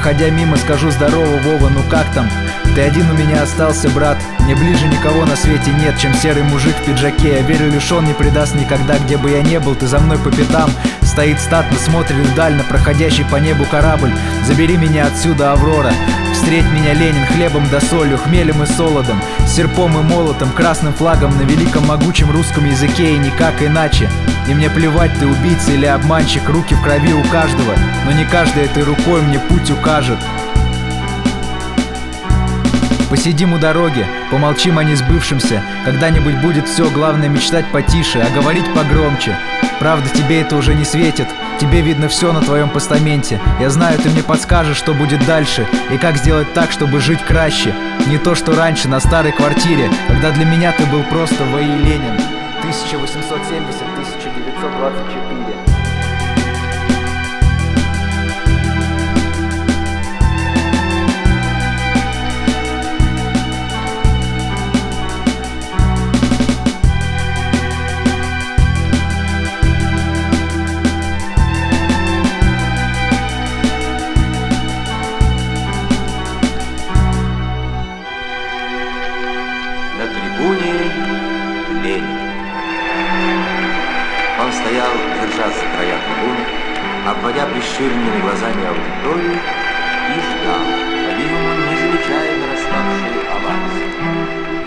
проходя мимо, скажу: здорово, Вова, ну как там? Ты один у меня остался, брат. Мне ближе никого на свете нет, чем серый мужик в пиджаке. Я верю, лишь он не предаст никогда, где бы я не был. Ты за мной по пятам, стоит статно, смотрит вдаль на проходящий по небу корабль. Забери меня отсюда, Аврора. Встреть меня, Ленин, хлебом да солью, хмелем и солодом, серпом и молотом, красным флагом на великом могучем русском языке, и никак иначе. И мне плевать, ты убийца или обманщик, руки в крови у каждого, но не каждый этой рукой мне путь укажет. Посидим у дороги, помолчим о несбывшемся. Когда-нибудь будет все, главное мечтать потише, а говорить погромче. Правда, тебе это уже не светит, тебе видно все на твоем постаменте. Я знаю, ты мне подскажешь, что будет дальше, и как сделать так, чтобы жить краще. Не то, что раньше, на старой квартире, когда для меня ты был просто В.И. Ленин. 1870-1924. На трибуне Ленин. Он стоял, держась за края трибуны, обводя прищуренными глазами аудиторию, и ждал, по-видимому, не замечая нараставшую овацию.